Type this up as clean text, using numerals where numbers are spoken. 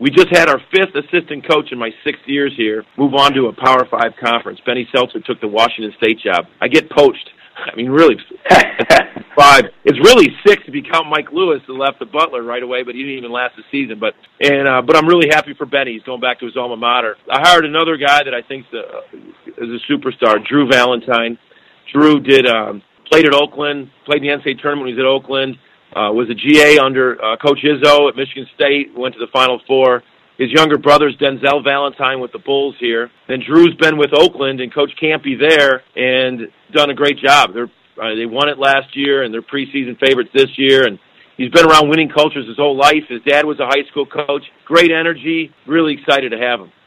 We just had our 5th assistant coach in my 6 years here move on to a Power 5 conference. Benny Seltzer took the Washington State job. I get poached. I mean, really, 5. It's really 6 if you count Mike Lewis, who left the Butler right away, but he didn't even last the season. But I'm really happy for Benny. He's going back to his alma mater. I hired another guy that I think is a superstar, Drew Valentine. Drew played at Oakland, played in the NCAA tournament when he was at Oakland, was a GA under Coach Izzo at Michigan State, went to the Final Four. His younger brother's Denzel Valentine with the Bulls here. Then Drew's been with Oakland and Coach Campy there and done a great job. They won it last year, and they're preseason favorites this year. And he's been around winning cultures his whole life. His dad was a high school coach. Great energy. Really excited to have him.